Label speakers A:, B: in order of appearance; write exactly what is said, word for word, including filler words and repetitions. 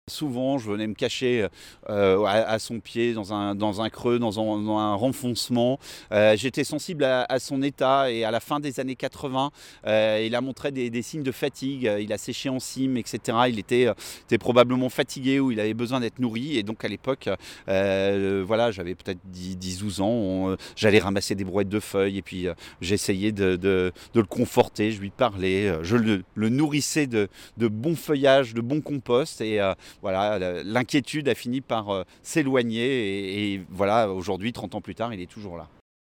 A: Souvent, je venais me cacher euh, à, à son pied, dans un, dans un creux, dans un, dans un renfoncement. Euh, j'étais sensible à, à son état et à la fin des années quatre-vingts, euh, il a montré des, des signes de fatigue. Il a séché en cime, et cetera. Il était, euh, était probablement fatigué ou il avait besoin d'être nourri. Et donc à l'époque, euh, voilà, j'avais peut-être dix douze ans. On, euh, j'allais ramasser des brouettes de feuilles et puis euh, j'essayais de, de, de le conforter. Je lui parlais, euh, je le, le nourrissais de, de bons feuillages, de bons composts. Et euh, voilà, l'inquiétude a fini par euh, s'éloigner et, et voilà, aujourd'hui, trente ans plus tard, il est toujours là.